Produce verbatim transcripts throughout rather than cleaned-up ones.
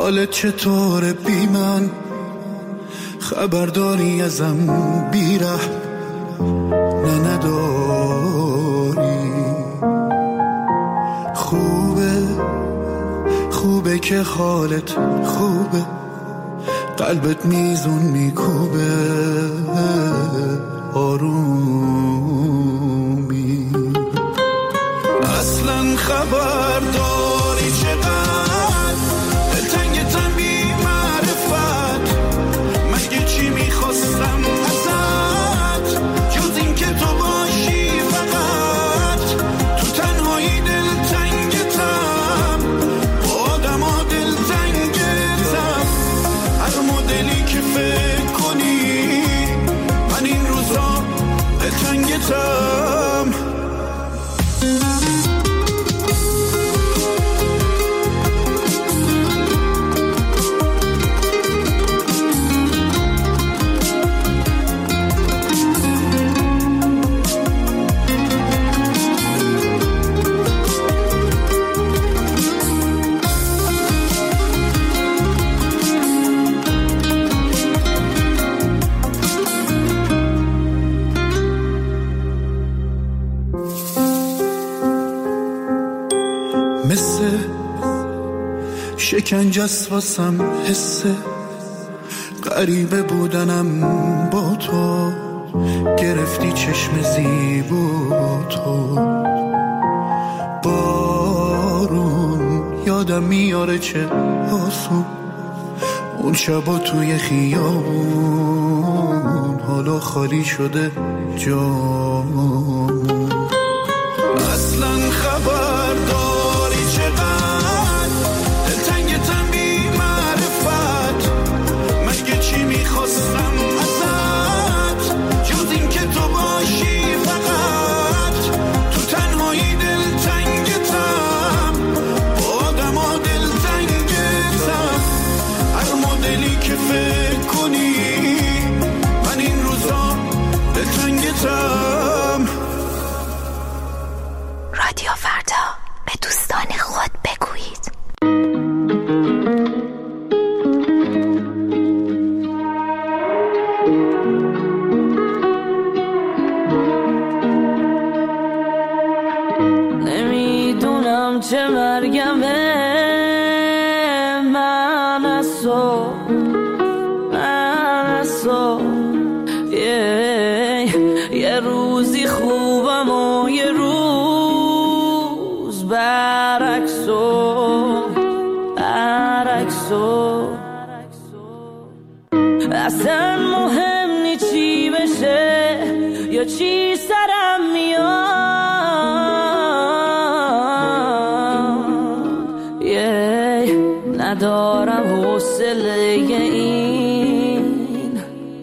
حالت چطوره بی من؟ خبرداری ازم بیره نه نداری. خوبه خوبه که حالت خوبه، قلبت میزون میکوبه آرومی. اصلا خبر داری چقدر دلتنگتم بی معرفت؟ مگه چی میخواستم ازت جز این که تو باشی فقط؟ تو تنهایی دلتنگتم، با آدم ها دلتنگتم، هر مدلی که فکر کنی من این روزا دلتنگتم. شکنجست واسم حسه غریبه بودنم با تو، گرفتی چشم زیبا تو. بارون یادم میاره چه آسون اون شبا توی خیابون، حالا خالی شده جامون. اصلا خبر داری چقدر دلتنگتم بی معرفت؟ مگه چی میخواستم ازت جز این که تو باشی فقط؟ تو تنهایی دلتنگتم، با آدم ها دلتنگتم، هر مدلی که فکر کنی من این روزا دلتنگتم. رادیو فردا، به دوستان خود بگویید. نمیدونم چه مرگمه، من از تو من از تو یه, یه روزی خوبم و یه روز برعکسو برعکسو. اصلا مهم نی چی بشه یا چی سرم میاد، yeah. ندارم حوصله این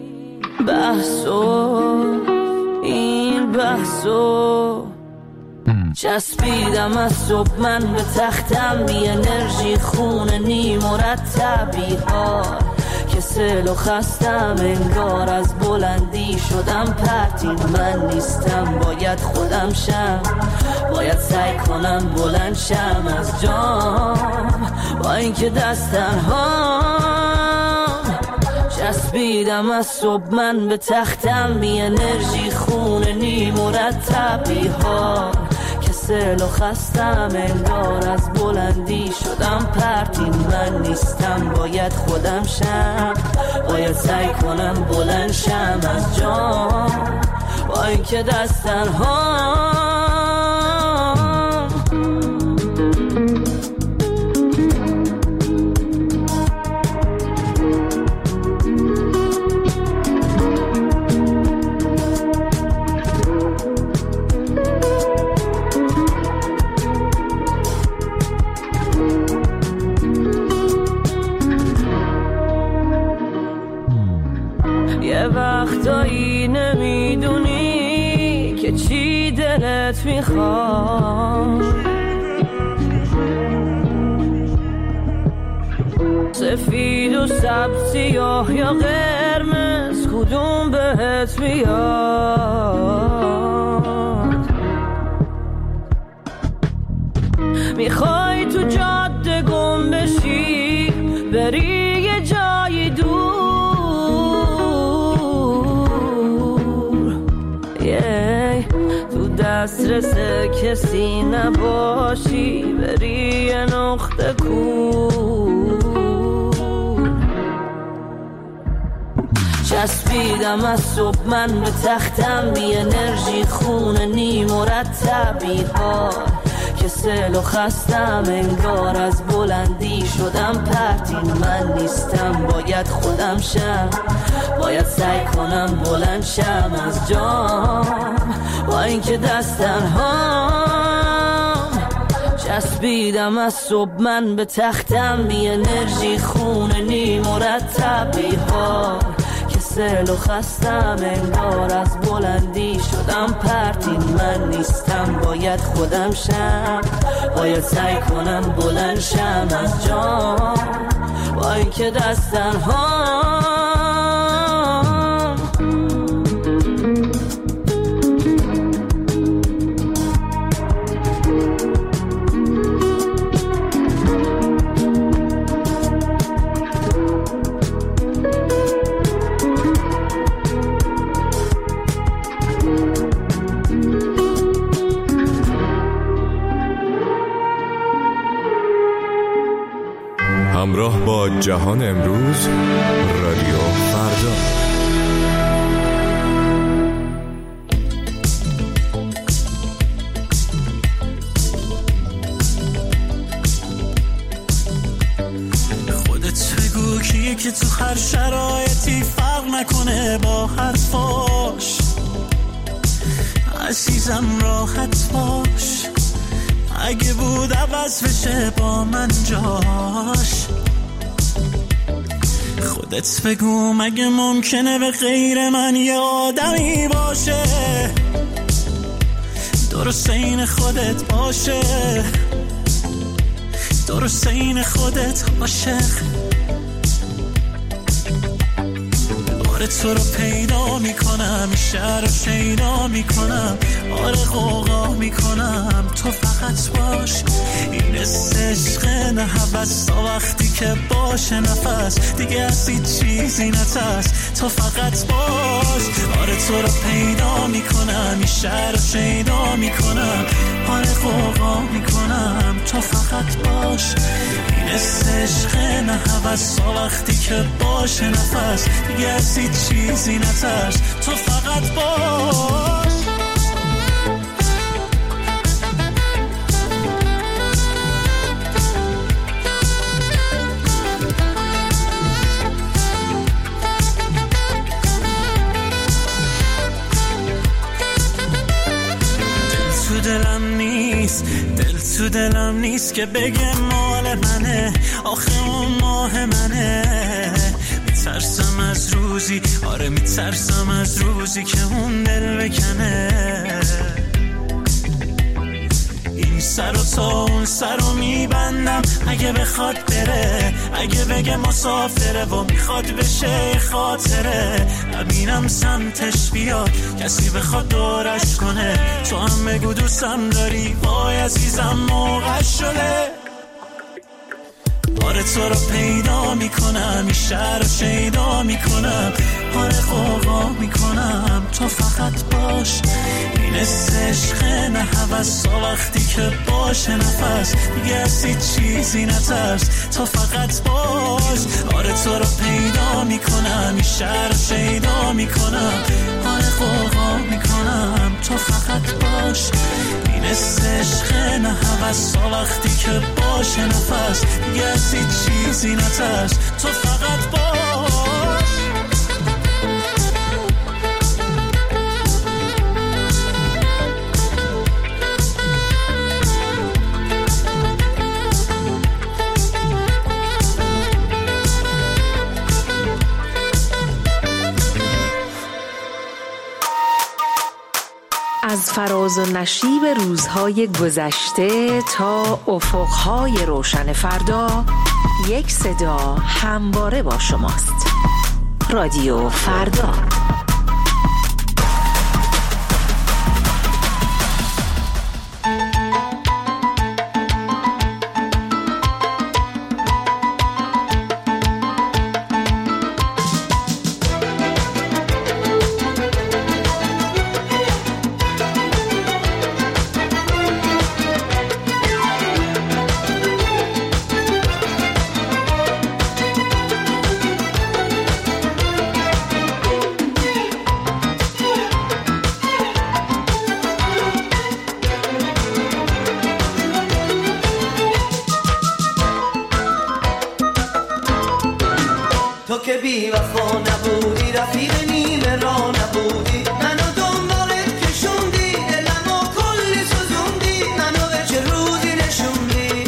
بحثو این بحثو. چسبیدم از صبح من به تختم، بی انرژی خونه نی مرتبی ها، کسل و خستم انگار از بلندی شدم پرتین. من نیستم باید خودم شم، باید سعی کنم بلند شم از جام، با اینکه دست تنهام. چسبیدم از صبح من به تختم، بی انرژی خونه نی مرتبی ها، کسل و خستم انگار از بلندی شدم پرتین. من نیستم باید خودم شم، باید سعی کنم بلند شم از جام، با اینکه دست تنهام. یه وقتایی نمیدونی که چی دلت میخواد، سفید و سبز سیاه یا قرمز کدوم بهت میاد. میخوای تو جاده گم بشی، به دسترس کسی نباشی، بری یه نقطه کور. چسبیدم از صبح من به تختم، بی انرژی خونه نی مرتبی ها که سل و خستم، انگار از بلندی شدم پرتین. من نیستم باید خودم شم، باید سعی کنم بلند شم از جام، با اینکه دستن هام. چسبیدم از صبح من به تختم، بی انرژی خونه نی مرتبی ها که سل و خستم، انگار از بلندی شدم پرتین. من نیستم باید خودم شم، باید سعی کنم بلند شم از جام، با اینکه دستن هام. همراه با جهان امروز، رادیو فردا. خودت بگو کیه که تو هر شرایطی فرق نکنه با حرفاش. عزیزم راحت باش، اگه بود عوض بشه با من جاش. خودت بگو مگه ممکنه به غیر من یه آدمی باشه، درست این خودت باشه، درست این خودت عاشق. آره تو رو پیدا میکنم، شهر رو شیدا میکنم، آره غوغا میکنم، تو فقط باش. این عشق نه هوس، تا وقتی که باشه نفس دیگه از هیچ چیزی نترس، تو فقط باش. آره تو رو پیدا میکنم، این شهر رو شیدا میکنم، آره غوغا میکنم، تو فقط باش. این عشق نه هوس، تا وقتی که باشه نفس دیگه از هیچ چیزی نترس، تو فقط باش. دل تو دلم نیست، دل تو دلم نیست که بگه مال منه، آخه اون ماه منه. میترسم از روزی، آره میترسم از روزی که اون دل بکنه. این سر و تا اون سر رو میبندم، اگه بخواد بره، اگه بگه مسافره و میخواد بشه خاطره. نبینم سمتش بیاد کسی بخواد دورش کنه، تو هم بگو دوستم داری، وای عزیزم موقع شده. آره تو رو پیدا میکنم، این شهر رو شیدا میکنم، آره غوغا میکنم، تو فقط باش. این عشق نه هوس، تا وقتی که باشه نفس دیگه از هیچ چیزی نترس، تو فقط باش. آره تو رو پیدا میکنم، این شهر رو شیدا میکنم، آره غوغا میکنم، تو فقط باش. این عشق نه هوس، تا وقتی که باشه نفس دیگه از هیچ چیزی نترس، تو فقط باش. از فراز و نشیب روزهای گذشته تا افقهای روشن فردا، یک صدا همواره با شماست. رادیو فردا. که بی وفا نبودی، رفیق نیمه را نبودی، منو دنبالت کشوندی، دلمو کلی سوزوندی، منو به چه روزی نشوندی.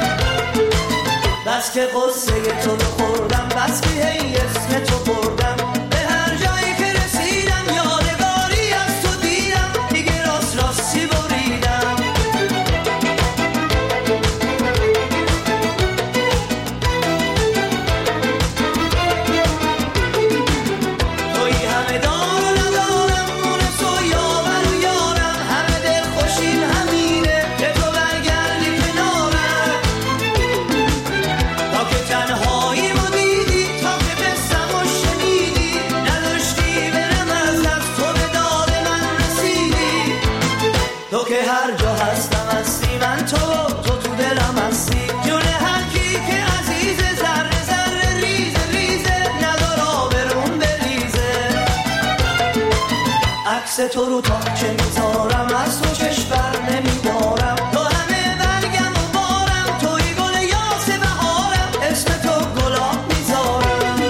بس که قصه تو رو خوردم، بس که هی اسم تو بردم، به هر جایی که رسیدم یادگاری از تو دیدم، دیگه راست راستی بریدم. توی همه دار و ندارم، مونس و یاور و یارم، همه دل خوشیم همینه که تو برگردی کنارم. تا که تنهایی مو دیدی، تا که بستم و شنیدی، نداشتی برم از از تو به داد من رسیدی. تو که هر جا هستم هستی، من تو تو تو دلم هستی، جون هر کی که عزیزه، ذره ذره ریزه ریزه، ندار آبرون بریزه. عکس تو رو تا چه میذارم، از تو چشم بر نمیدارم، تو همه برگم و بارم، توی گل یاس بهارم، اسم تو گلاب میذارم.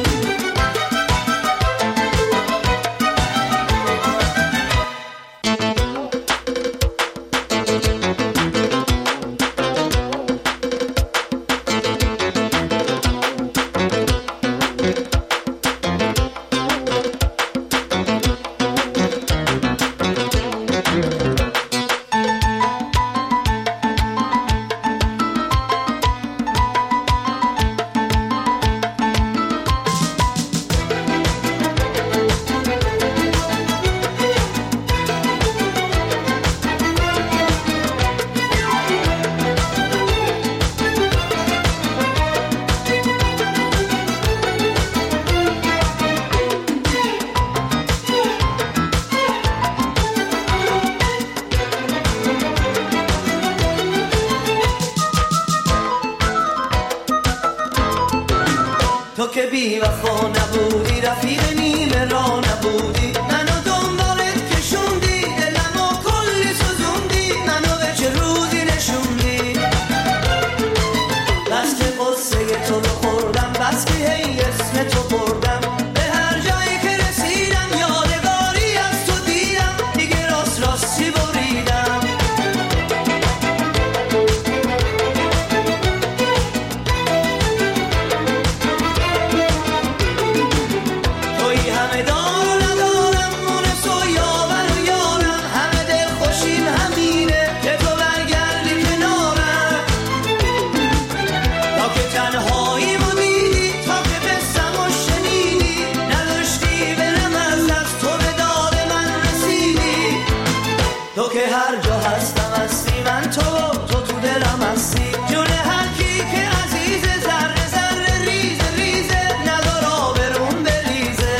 تو که بی وفا نبودی، رفیق نیمه را نبودی، منو دنبالت کشوندی، دلمو کلی سوزوندی، منو به چه روزی نشوندی. بس که قصه تو رو خوردم، بس که هی اسم تو بردم، به هر جایی که رسیدم یادگاری از تو دیدم، دیگه راست راستی بریدم. توی همه دار و ندارم، مونس و یاور و یارم، همه دل خوشیم همینه که تو برگردی کنارم. تا که تنهایی مو دیدی، تا که بستم و شنیدی، نداشتی برم از از تو به داد من رسیدی. تو که هر جا هستم هستی، من تو تو تو دلم هستی، جون هر کی که عزیزه، ذره ذره ریزه ریزه، ندار آبرون بریزه.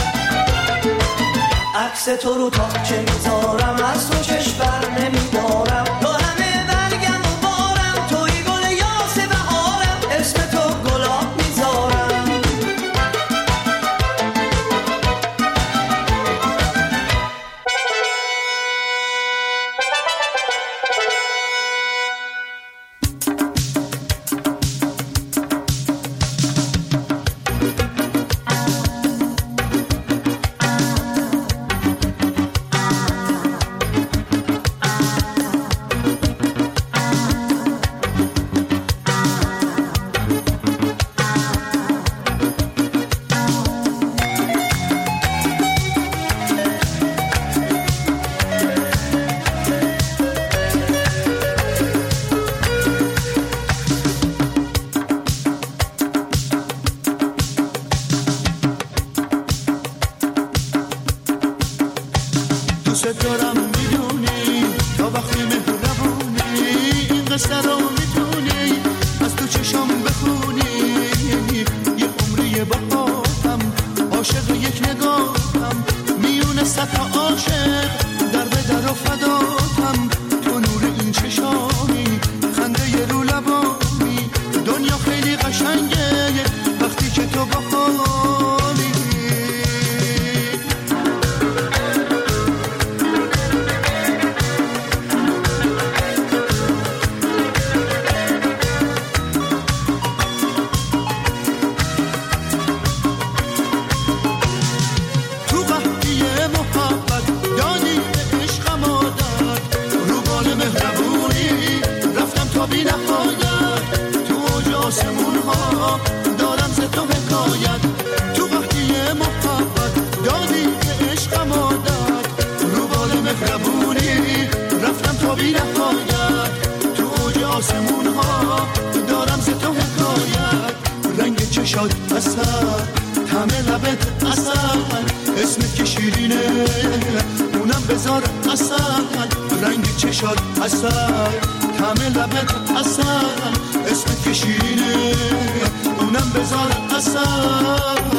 عکس تو رو تا چه میذارم، از تو چشم بر نمیدارم، تو همه برگم و بارم، توی گل یاس بهارم، اسم تو گلاب میذارم. دوست دارم میدونی، تا وقتی مهربونی، این قصه رو میتونی از تو چشام بخونی. یه عمری باهاتم، عاشق یک نگاهم، میونه صد تا عاشق، در به در و فداتم. تو نور این چشامی، خنده ی رو لبانی، دنیا خیلی قشنگه وقتی که تو باهامی. اصل اسمت که شیرینه اونم بذار اصل رنگ چشات اصل طعم لبت اصل اسمت که شیرینه اونم بذار اصل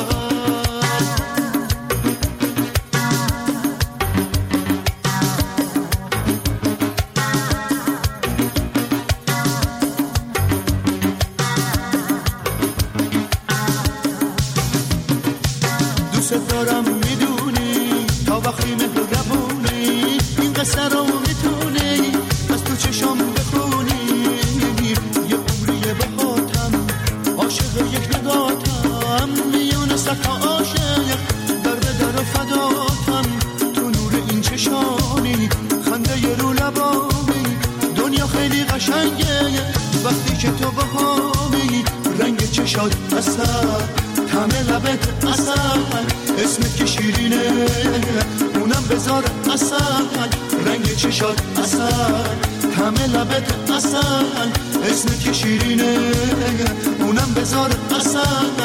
دوست دارم میدونی تا وقتی مهربونی این قصه رو میتونی از تو چشام بخونی یه عمریه بهاتم عاشق یک نگاتم میون صد عاشق در به در و فداتم تو نور این چشانی خنده ی رو لبانی دنیا خیلی قشنگه وقتی که تو بهامی رنگ چشات اصل طعم لبت اصل اسمت که شیرینه اونم بذار اصل رنگ چشات اصل طعم لبت اصل اسمت که شیرینه اونم بذار اصل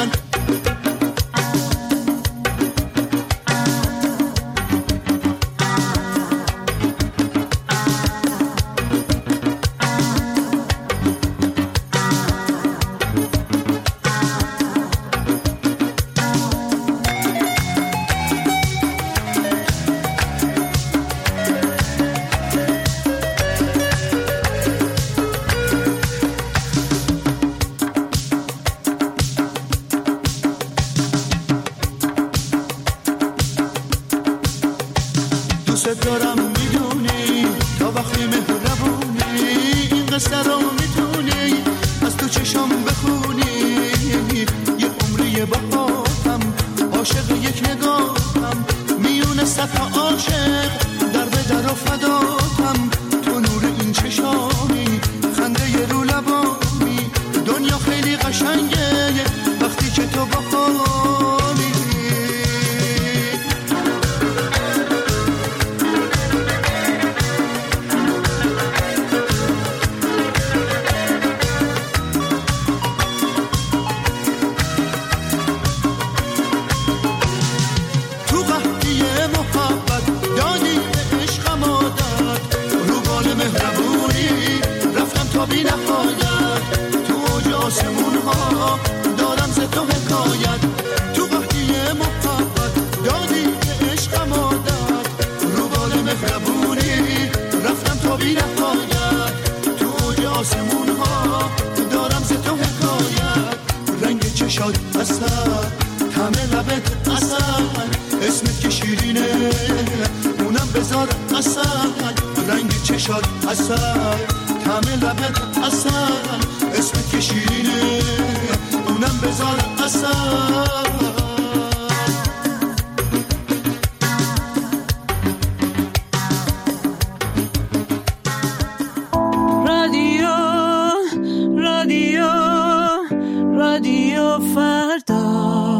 دوست دارم میدونی تا وقتی مهربونی این قصه رو میتونی از تو چشام بخونی یه عمریه بهاتم عاشق یک نگاهم میون صد عاشق در به در و فداتم تو نور این چشانی خنده ی رو لبانی دنیا خیلی قشنگه وقتی که تو بخوانی بی نهایت تو اوج آسمون ها دارم ز تو حکایت تو وقتی محبت دادی که عشقم عادت رو بال مهربونی رفتم تا بی نهایت تو اوج آسمون ها دارم ز تو حکایت رنگ چشات اصل طعم لبت اصل اسمت که شیرینه اونم بذار اصل رنگ چشات اصل طعم لبت اصل اسمت که شیرینه اونم بذار اصل رادیو رادیو رادیو فردا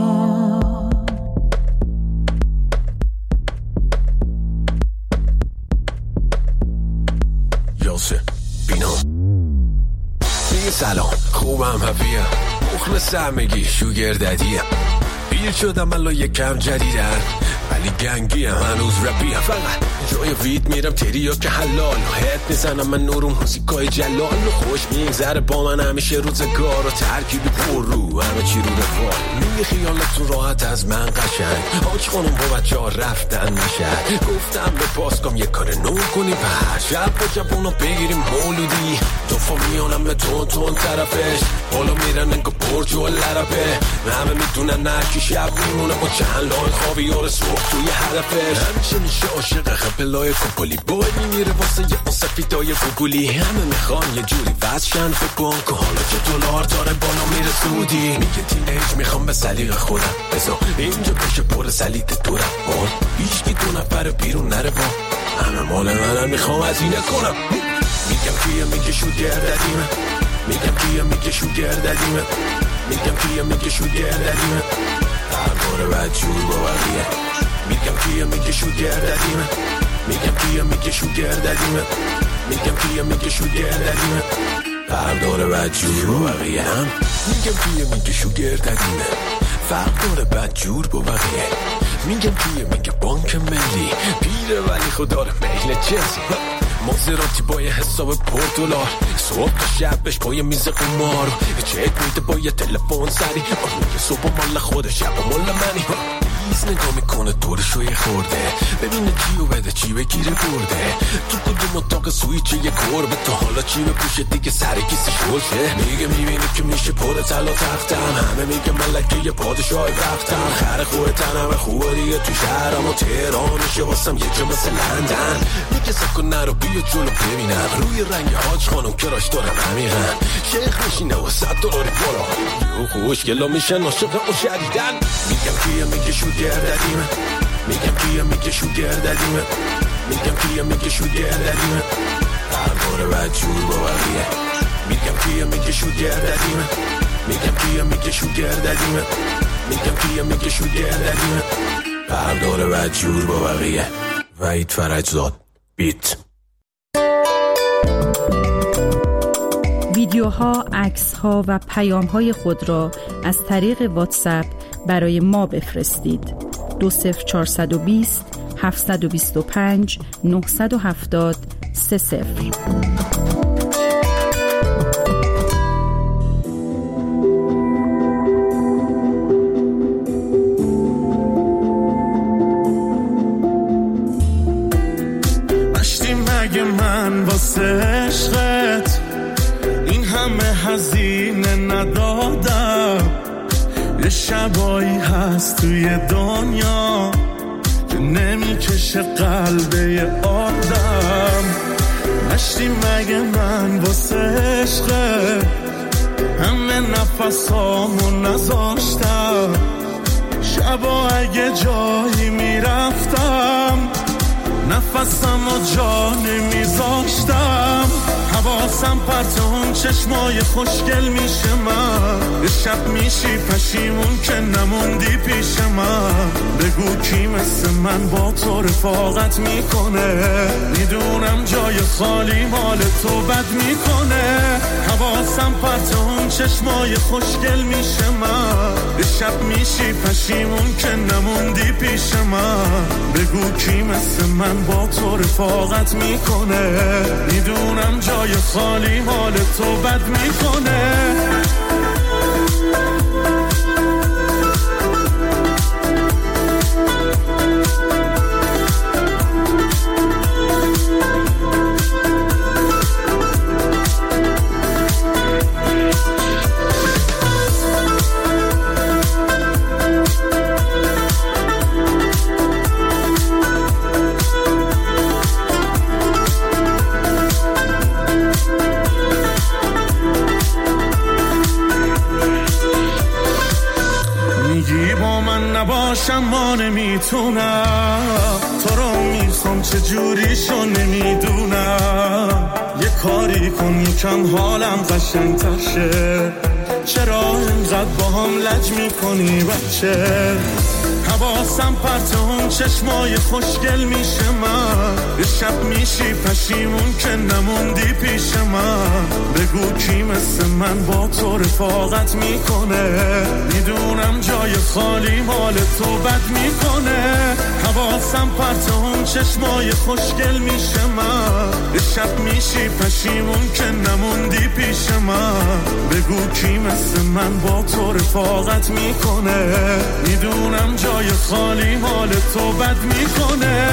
یاسه بینام میگه سلام خوبم هفیه مخلص همگی شوگر ددیه پیر شدم الان یکم جدیدن ولی گنگی هم هنوز رپی هم فقط جای وید میرم تریا که حلال هد میزنم من نورم موزیکای جلال خوش میگذره با من همیشه روزگار و ترکیبی پر رو همه چی رو رفال میگه خیالتون راحت از من قشنگ آج خانم با بچه ها رفتن نشد گفتم به پاسکام یه کار نو کنی پر شب با جبونا بگیریم مولودی تو فامیانم به تون تون طرفش بالا میرن انگا برج و لرپه همه میدونن نرکی شب میمونه با چند لای خوابی یار صبح توی هدفش همیشه میشه عاشق خپلای کپولی بای میمیره واسه یه اون سفیدای فوگولی همه میخوان یه جوری وزشن فکر کن که حالا که دلار داره بالا میره سودی میگه تینیج میخوام به سلیق خودم بزا اینجا بشه پر سلیت دورم بار هیچکی دو نفر بیرون نره با همه مال منم میخوام از اینه کنم میگم کیه میگه شو گرددیمه میگم کیه میگه شو گرددیمه میگم کیه میگه شو گرددیمه هر باره بد جور با بقیه میگم کیه میگه شو گرددیمه میگم کیه میگه شو گرددیمه میگم کیه میگه شو گرددیمه هر داره بد جور با بقیه هم میگم کیه میگه شو گرددیمه فرق داره بد جور با بقیه. میگم کیه؟ میگه بانک ملی. پیره ولی خود داره میل جنسی. مازراتی با یه حساب پر دلار، صبح تا شبش با یه میز قمار، چک میده با یه تلفن سری. میگه صبح مال خود شب مال منی. ایز نگاه میکنه دورشو یه خورده، ببینه چیو بده چی بگیره برده. تو کدوم اتاق سویچه یه کربه، تا حالا چی بپوشه دیگه سر کیسه شلشه. میگه میبینه که میشه پر طلا تختم، همه میگه ملکه یه پادشاه وقتم. خر خوه تنم خوبه دیگه تو شهرم و تهرانشه واسم یه جا مثل لندن. میگه سکن نرو بیا جلو ببینم، روی رنگ حاج خانم کراش دارم عمیقا. شیخ میشینه و صد دلاری بالا، یه خوشگلا میشن عاشق اون شدیدن. میگم کیه؟ میگه شوگر دادیمه. میگم کیه؟ میگه شوگر دادیمه. میگم کیه؟ میگه شوگر دادیمه. هر باره بد جور با بقیه. میگم کیه؟ میگه شوگر دادیمه. میگم کیه؟ میگه شوگر دادیمه. میگم کیه؟ میگه شوگر دادیمه. هر داره بد جور با بقیه. وحید فرجزاد بیت. ویدیوها، عکس‌ها و پیام‌های خود را از طریق واتساپ برای ما بفرستید. دو صفر چهارصد و بیست هفتصد و بیست و پنج نهصد و هفتاد سه صفر. مشتی مگه من واسه عشقت این همه هزینه ندادم؟ یه شبایی هست توی دنیا که نمیکشه قلبه یه آدم. نشتی مگه من واسه عشقه همه نفسامو نذاشتم؟ شبا اگه جایی میرفتم نفسم و جا نمیذاشتم. حواسم پرت اون چشمای خوشگل میشه من. یه شب میشی پشیمون که نموندی پیش من. بگو کی مثل من با تو رفاقت میکنه؟ میدونم جای خالی مال تو بد میکنه. حواسم پرت اون چشمای خوشگل میشه من. یه شب میشی پشیمون که نموندی پیش من. بگو کی مثل من با تو رفاقت میکنه؟ میدونم جای خالی مال تو بد میکنه. نباشم ما نمیتونم، تو رو میخوام چه جوریشو نمیدونم. یه کاری کن یکم حالم قشنگ‌تر شه، چرا اینقدر با هم لج میکنی بچه؟ حواسم پرت اون چشمای خوشگل میشه من. یه شب میشی پشیمون که نموندی پیش من. بگو کی مثل من با تو رفاقت میکنه؟ میدونم جای خالی مال تو بد میکنه. حواسم پرت اون چشمای خوشگل میشه من. یه شب میشی پشیمون که نموندی پیش من. بگو کی مثل من با تو رفاقت میکنه؟ میدونم جای خالی مال تو بد میکنه.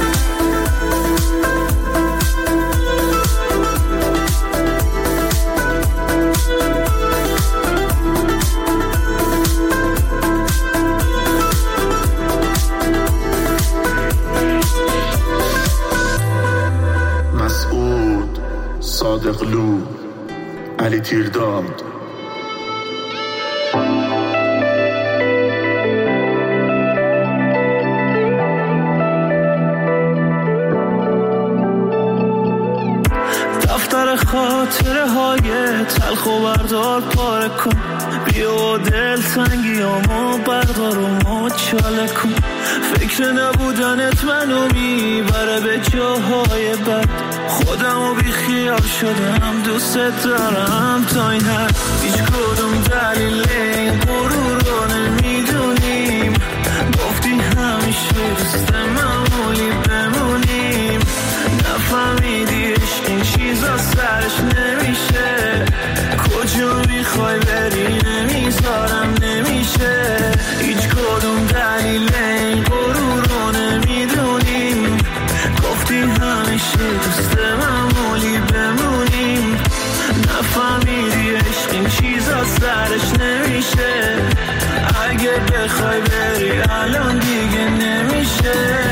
مسعود صادقلو، علی تیرداد. خاطره های تلخ و بردار پاره کن، بیا دل تنگیامو بردار و مچاله کن. فکر نبودنت منو میبره به جاهای بد، خودمو بی خیال شدم دوست دارم تا این حد. هیچ کدوم دلیل این غرور رو نمیدونم، دوست معمولی بمونیم. نفهمیدی عشق این چیزا سرش نمیشه. کجا میخوای بری نمیذارم نمیشه. هیچ کدوم دلیل این غرور رو نمیدونیم. گفتی همیشه دوست معمولی بمونیم. نفهمیدی عشق این چیزا سرش نمیشه. اگه بخوای بری الان دیگه نمیشه.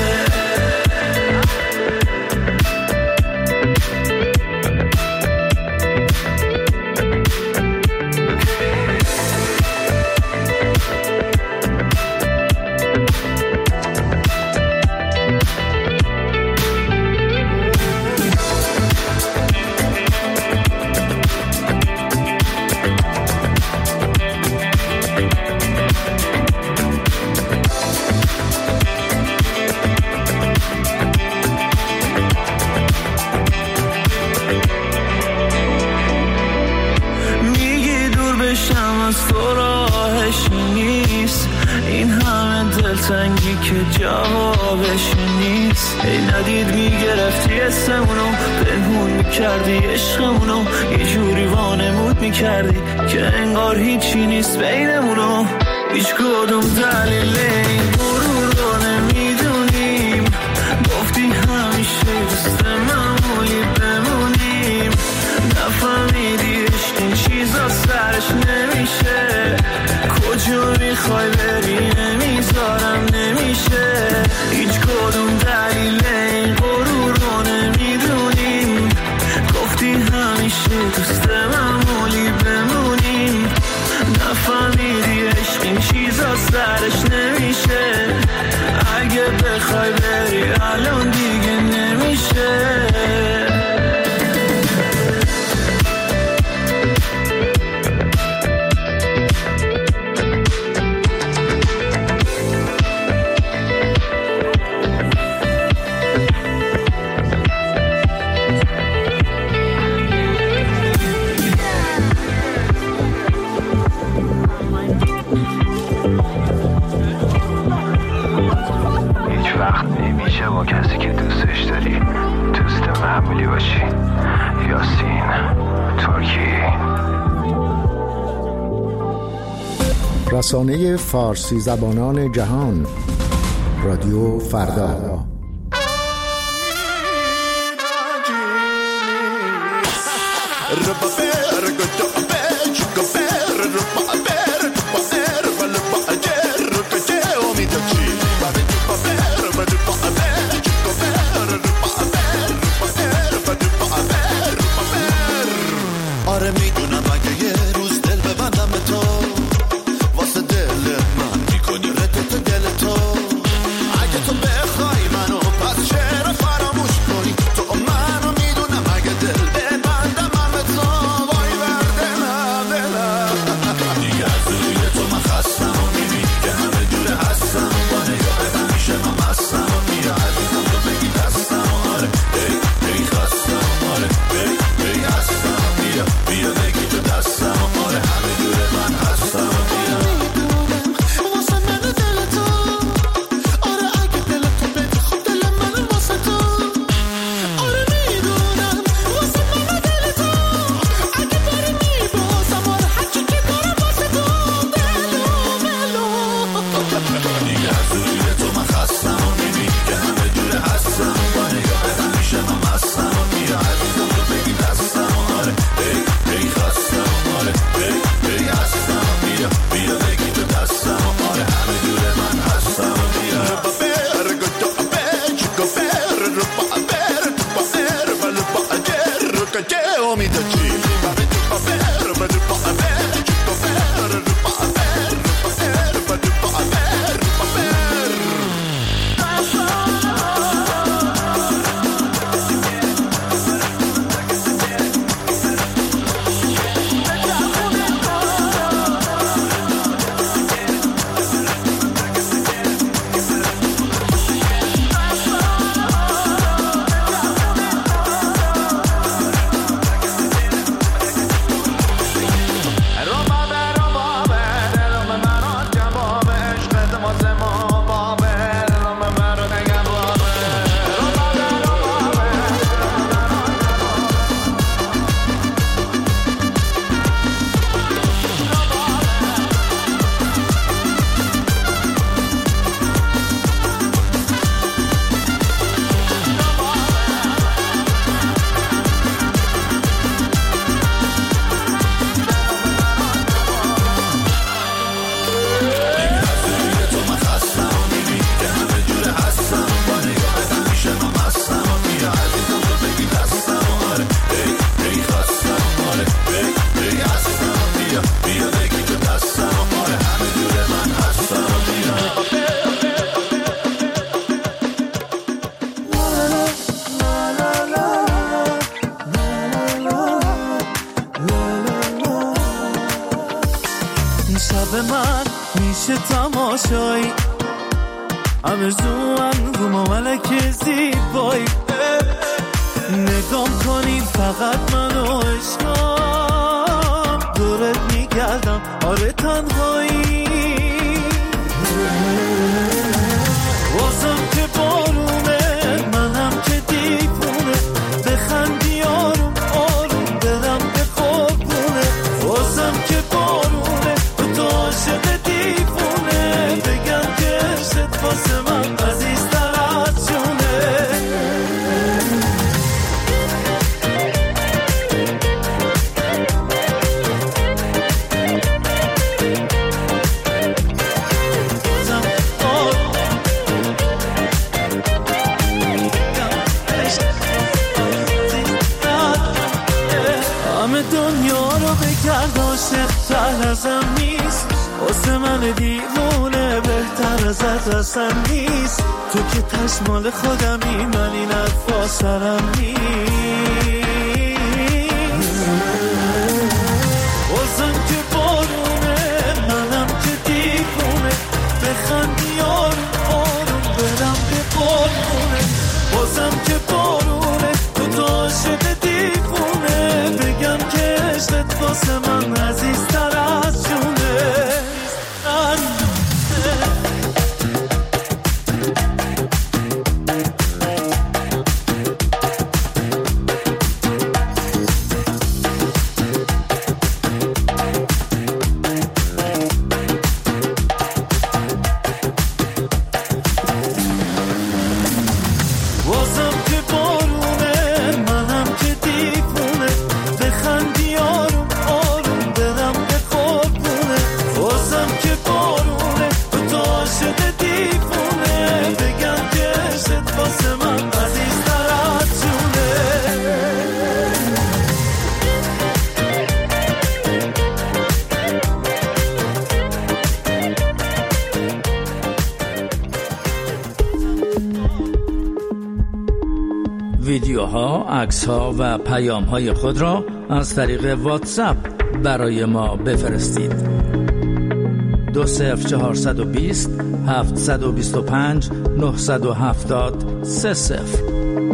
تنگی که جوابش نیست. ای ندید میگرفتی اسمونو، پنهون میکردی عشقمونو، یه جوری وانمود میکردی که انگار هیچی نیست بینمونو. هیچ کدوم دلیل این غرور رو نمیدونیم. گفتی همیشه دوست معمولی بمونیم. نفهمیدی عشق این چیزا سرش نمیشه. کجا میخوای بری نمیذارم نمیشه. هیچ کدوم دلیل این غرور رو نمیدونیم. گفتی همیشه دوست معمولی بمونیم. نفهمیدی عشق این چیزا سرش نمیشه. اگه بخوای بری الان دیگه نمیشه. با کسی که دوستش داری دوست معمولی باشی. یاسین ترکی. رسانه فارسی زبانان جهان، رادیو فردا. آره میدونم اگه یه روز دل ببندم به تو، واسه دل من میکنی رتت دل تو. اگه تو بخوای منو پس چرا فراموش کنی؟ تو منو میدونم اگه دل ببندم من به تو. وای بر دلم دلم دیگه از روی تو من خستم و میبینی که همه جوره هستم. با نگاهت همیشه من مستم و میره عزیزم تو بگی دستم. آره ای ای خستم. آره ای ای هستم. بیا بیا بگی تو دستم. آره همه جوره من هستم. بیا واسه من دل تو. آره اگه دل تو بدی خب دل من واسه تو. آره میدونم واسه من دل تو. اگه بری میبازم. آره هرچی که دارم واسه تو. دلو ملو دیگه از روی تو من خستم و میبینی که همه جوره هستم. با نگاهت همیشه من مستم و میره عزیزم تو بگی دستم. آره ای ای خستم. آره ای ای هستم. بیا بیا بگی تو دستم. آره همه جوره من هستم. بیا بر گوتو بچ کوفر رو با بر تو بر ول با اجر رو که امید چی بر تو بر بر با بچ کوفر رو با بر بر بر با بر بر Roba, roba, لب من میشه تماشایی آرزوام رو ملک زیبایی نگام کنین فقط منو عشقم دورت میگردم آره تنهایی واسم که بارونه منم که دیوونه بخندی آروم آروم دلم به قربونه واسم که بارونه تو تو عاشق دیوونه بگم که عشقت واسه من عزیزتر از جونه عاشق‌تر ازم نیست واسه من دیوونه بهتر ازت اصلا نیست تو که تشمال خودمی من این حرفا سرم نیست واسم که بارونه منم که دیوونه بخندی آروم آروم برم به قربونه واسم که بارونه تو تو عاشق دیوونه بگم که عشقت واسه من عزیزتر از جونه ویدیوها، عکس‌ها و پیام‌های خود را از طریق واتساپ برای ما بفرستید. دو صفر چهارصد و بیست هفتصد و بیست و پنج نهصد و هفتاد سه صفر.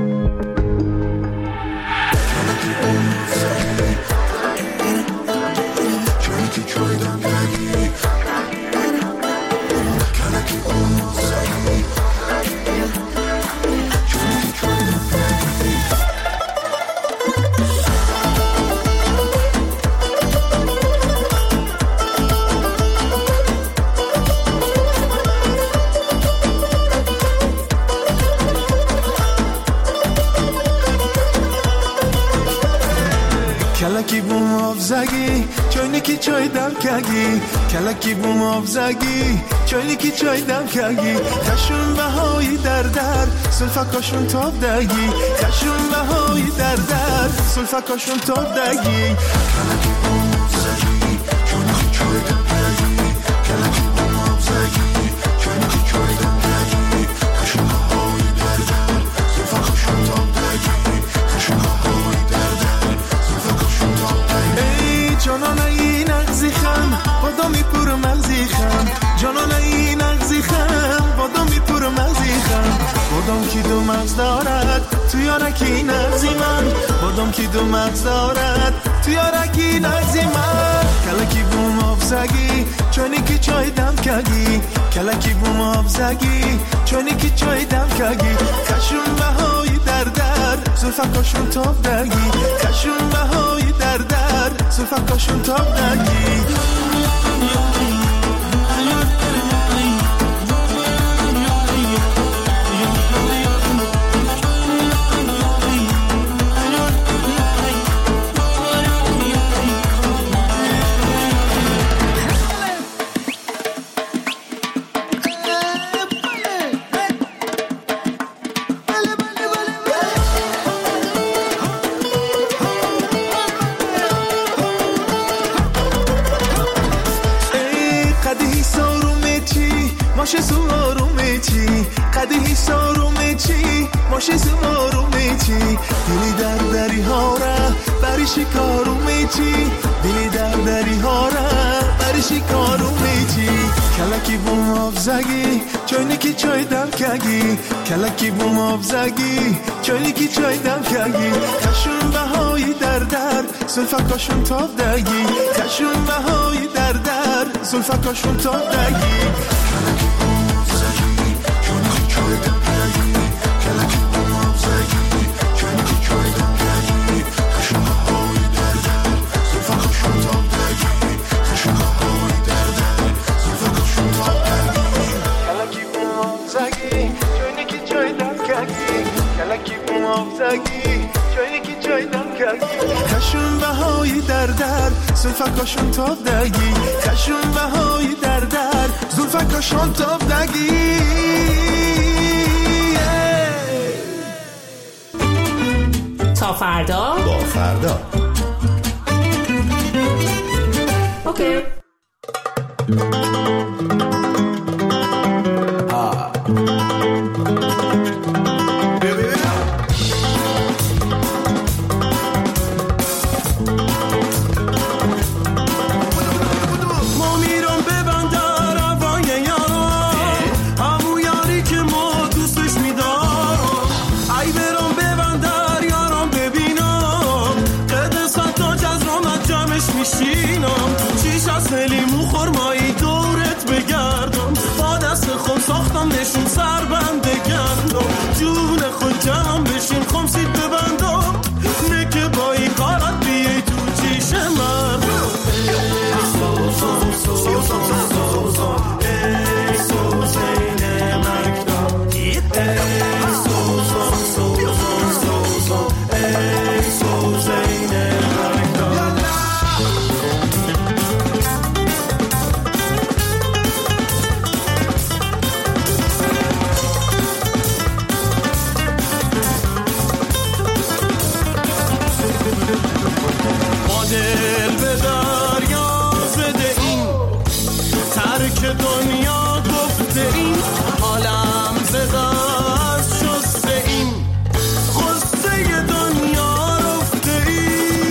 Ki choy dam kagi kala ki bum obzagi choyni ki choy dam kagi khashun bahoy dar dar sulfa koshun tob dagi khashun bahoy dar dar sulfa koshun tob dagi kala ki bum obzagi choyni ki choy dam kagi kala ki bum obzagi choyni ki choy dam kagi khashun bahoy dar dar sulfa koshun tob dagi khashun bahoy dar dar sulfa koshun tob dagi جانان این اغزی خم بادا میپور مغزی خم جانان این اغزی خم بادا میپور مغزی خم بادام کی دو مغز دارد تو یارکی نغزی من بادام کی دو مغز دارد تو یارکی نغزی من کلکی بوم آبزگی چونی کی چای دم کگی کلکی بوم آبزگی چونی کی چای دم کگی خشون بهای در در زلفکاشون تاب دگی خشون بهای در در زلفکاشون تاب دگی ماشه سوارو میچی قدیهی سارو میچی ماشه سوارو میچی دلی در دری ها را بری شکارو میچی دلی در دری ها را بری شکارو میچی کلکی بوم آب زگی چوینی کی چای دم کگی کلکی بوم آب زگی چوینی کی چای دم کگی کشون بهایی در در زلفکاشون تاب دگی کشون بهایی در در زلفکاشون تاب دگی کلکی بوم آب زگی چوینی کی چای دم کگی کلکی بوم آب زگی چوینی کی چای دم کگی کشون بهایی در در زلفکاشون تاب دگی کشون بهایی در در زلفکاشون تاب دگی کلکی بوم آب زگی چوینی کی چای دم کگی کلکی بوم آب زگی چوینی کی چای دم کگی کشون بهایی در در زلفکاشون تاب دگی کشون بهایی در در زلفکاشون تاب دگی تا فردا با فردا اوکی. بشین سر بند گندم جون خود جمع بشین خمسید ببندم نکه با این کارت بیایی تو چیش مردم ای سوزان سوزان سوزان ای سوزین مکدام ای سوزان سوزان سوزان ای سوزین مکدام دل به دریا زده این ترک دنیا گفته این عالم زده از شسته این غصه دنیا رفته این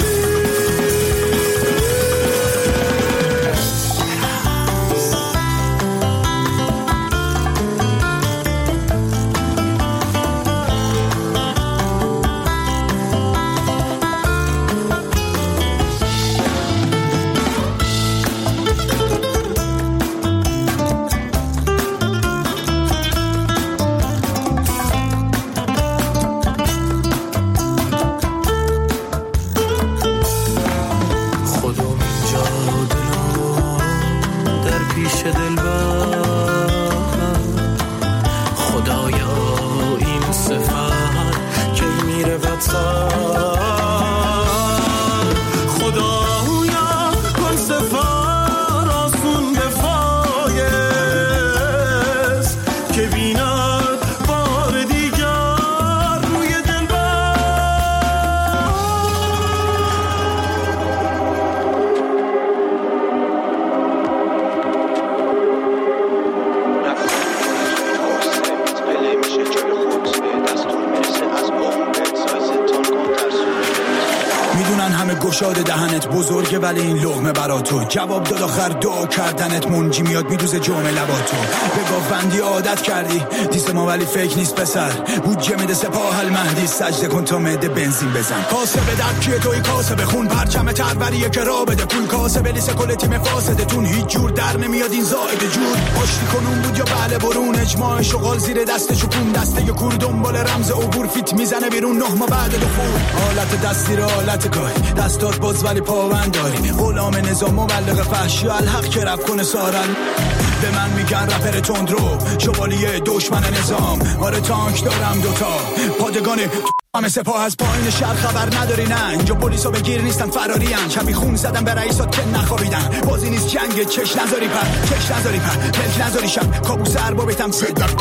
گشاد دهنت بزرگه ولی این لقمه برا تو جواب داد آخر دعا کردنت منجی میاد میدوزه جمعه لباتو به گاوبندی عادت کردی دیس ما ولی فکر نیست پسر بودجه میده سپاه المهدی سجده کن تا مده بنزین بزن کاسه به درد کیه توی کاسه بخون پرچم تروریه که را بده پول کاسه به لیس کل تیم فاسدتون هیچ جور در نمیاد این زائد جور پشتی کنون بود یا بله برون اجماع شغال زیر دست چکون دسته یه کور دنبال رمز عبور فیت میزنه بیرون نه ما بعد دخول حالت دستی را حالت گاهی دستات باز ولی پاوند داری غلام نظام مبلغ فحشی الحق که رفت کنه سارن به من میگن رپر تندرو شوالیه دشمن نظام آره تانک دارم دوتا پادگانی همه سپاه از پایین شهر خبر نداری نه اینجا پلیسا بگیر نیستن فراری ان شبی خون زدن به رئیسات که نخوابیدن بازی نیست جنگ چش نذاری پر چش نذاری پر ملک نذاری شب کابوس اربابتم صدا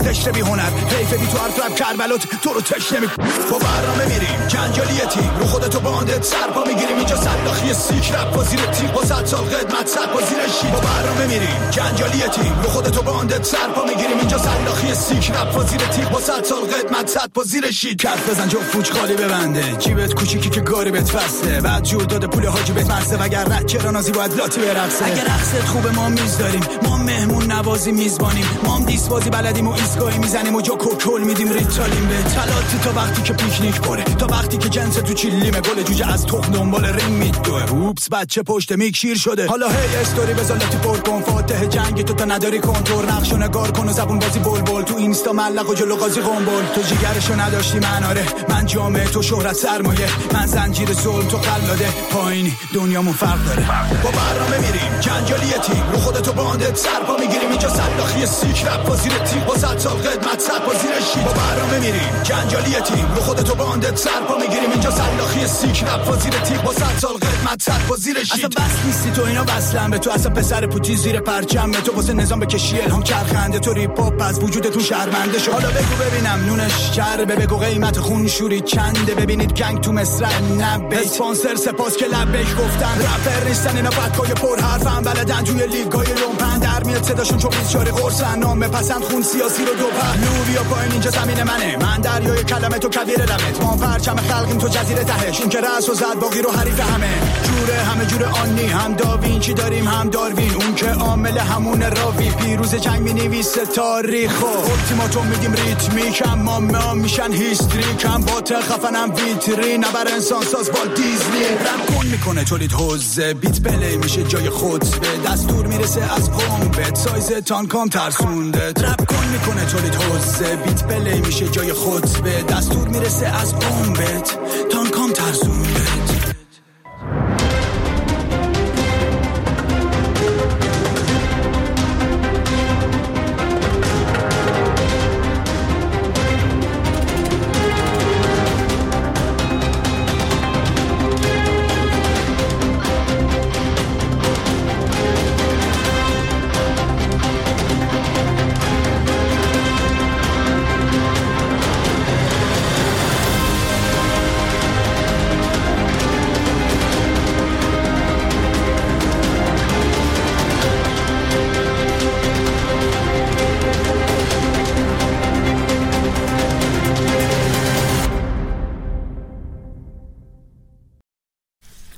قشر بی هنر حیف بی تو حرف رب کربلات تو رو تشنه می با برنامه میریم جنجالی تیم رو خودتو باندت سرپا میگیریم اینجا سلاخی سیک رپ با زیر تیم با صد سال قدمت صد با زیر شیب با برنامه میریم جنجالی تیم رو خودتو باندت سرپا میگیریم اینجا سلاخی سیک رپ با زیر تیم با صد سال قدمت صد با زیر شیب کف بزن جو فوج خالی ببنده جیبت کوچیکی که گاری بهت فسته بعد جور داده پول حاجی بهت مسته وگر رد چرا نازی باید لاتی برقصه اگه رقصت خوبه ما میز داریم ما مهمون نوازی میزبانیم ما هم دیس بازی بلدیم و ایستگاهی میزنیم و جا کوکل میدیم ریتالیم به تلاتی تا وقتی که پیکنیک پره تا وقتی که جنس تو چیلیمه گل جوجه از تخم دنبال ریم میدوه اوپس بچه پشت میک شیر شده حالا هی استوری بزالتی پر کن فاتح جنگ تو تا نداری کنترل نقشو نگار کن و زبون بازی بلبل تو اینستا ملق و جلو قاضی قنبل تو جیگرشو نداشتی من آره من جامعه تو شهرت سرمایه من زنجیر ظلم تو قلاده پایینی دنیامون فرق داره با برنامه میریم جنجالی تیم رو خودتو باندت سرپا میگیریم اینجا سلاخی سیک رپ با زیر تیم با صد سال قدمت صد با زیر شیب با برنامه میریم جنجالی تیم رو خودتو باندت سرپا میگیریم اینجا سلاخی سیک رپ با زیر تیم با صد سال قدمت صد با زیر شیب اصلا بس نیستی تو اینا وصلن به تو اصلا پسر پوتی زیر پرچم تو واسه نظام بکشی الهام چرخنده تو ریپ هاپ از وجودتون شرمنده شو حالا بگو ببینم نونش چربه بگو قیمت خون شوری چنده ببینید گنگ تو مصر نبه اسپانسر سپاس که لبش گفتن رپر نیستن اینا فکای پر حرفن بلدن توی لیگای لومپن در میاد صداشون چون بیچاره قرصن نام پسند خون سیاسی رو دو پهلو بیا پایین اینجا زمین منه من دریای کلمه تو کویر رمت ما پرچم خلقیم تو جزیره تهش این که رأس و زد باقی رو حریف همه جوره همه جور آنی هم داوینچی داریم هم داروین اون که عامل همون راوی پیروز جنگ مینویسه تاریخو التیماتوم میگیم ریتمیک اما ما میشن هیستریک هم باطل خفنم ویترین نبر انسان ساز با دیزنی رم کن میکنه تولید حوزه بیت بله میشه جای خود به دستور میرسه از قومبت سایز تانکام ترسونده رپ کن میکنه تولید حوزه بیت بله میشه جای خود به دستور میرسه از قومبت تانکام ترسونده